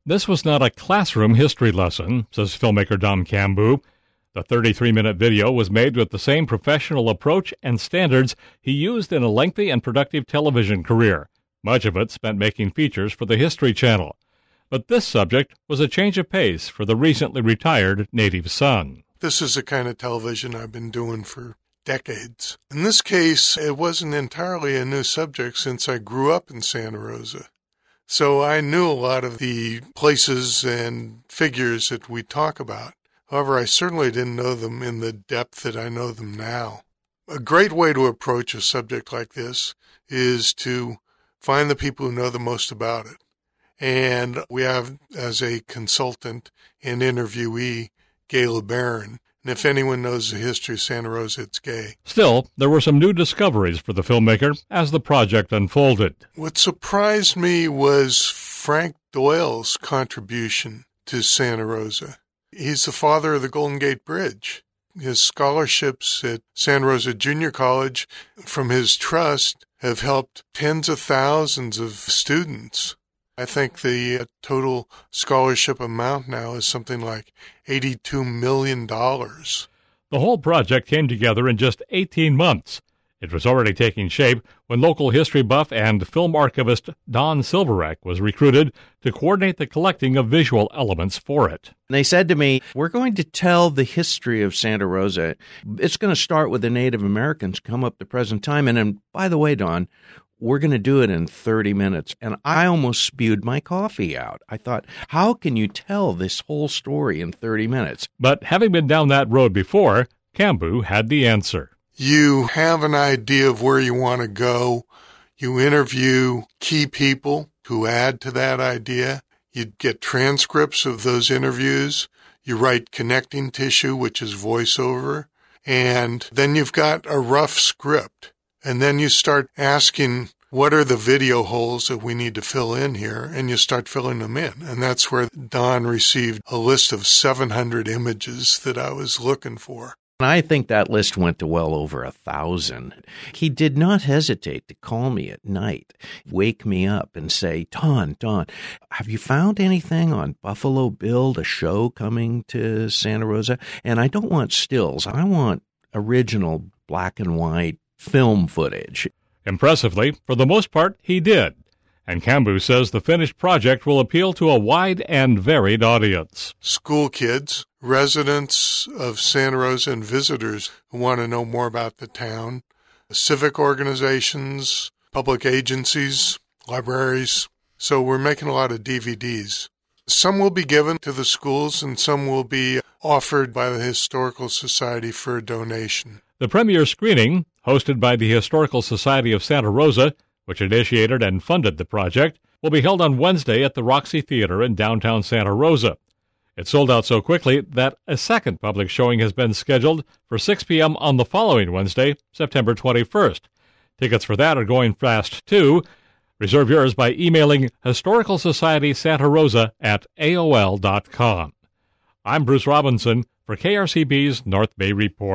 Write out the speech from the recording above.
This was not a classroom history lesson, says filmmaker Dom Cambu. The 33-minute video was made with the same professional approach and standards he used in a lengthy and productive television career, much of it spent making features for the History Channel. But this subject was a change of pace for the recently retired native son. This is the kind of television I've been doing for decades. In this case, it wasn't entirely a new subject since I grew up in Santa Rosa. So I knew a lot of the places and figures that we talk about. However, I certainly didn't know them in the depth that I know them now. A great way to approach a subject like this is to find the people who know the most about it. And we have, as a consultant and interviewee, Gay LeBaron. And if anyone knows the history of Santa Rosa, it's Gay. Still, there were some new discoveries for the filmmaker as the project unfolded. What surprised me was Frank Doyle's contribution to Santa Rosa. He's the father of the Golden Gate Bridge. His scholarships at Santa Rosa Junior College from his trust have helped tens of thousands of students. I think the total scholarship amount now is something like $82 million. The whole project came together in just 18 months. It was already taking shape when local history buff and film archivist Don Silverek was recruited to coordinate the collecting of visual elements for it. They said to me, we're going to tell the history of Santa Rosa. It's going to start with the Native Americans come up to present time. And then, by the way, Don, we're going to do it in 30 minutes. And I almost spewed my coffee out. I thought, how can you tell this whole story in 30 minutes? But having been down that road before, Cambu had the answer. You have an idea of where you want to go. You interview key people who add to that idea. You get transcripts of those interviews. You write connecting tissue, which is voiceover. And then you've got a rough script. And then you start asking, what are the video holes that we need to fill in here? And you start filling them in. And that's where Don received a list of 700 images that I was looking for. I think that list went to well over 1,000. He did not hesitate to call me at night, wake me up and say, Don, have you found anything on Buffalo Bill, the show coming to Santa Rosa? And I don't want stills. I want original black and white film footage. Impressively, for the most part, he did. And Cambu says the finished project will appeal to a wide and varied audience. School kids, residents of Santa Rosa, and visitors who want to know more about the town, civic organizations, public agencies, libraries. So we're making a lot of DVDs. Some will be given to the schools and some will be offered by the Historical Society for a donation. The premiere screening, hosted by the Historical Society of Santa Rosa, which initiated and funded the project, will be held on Wednesday at the Roxy Theater in downtown Santa Rosa. It sold out so quickly that a second public showing has been scheduled for 6 p.m. on the following Wednesday, September 21st. Tickets for that are going fast, too. Reserve yours by emailing Historical Society Santa Rosa at AOL.com. I'm Bruce Robinson for KRCB's North Bay Report.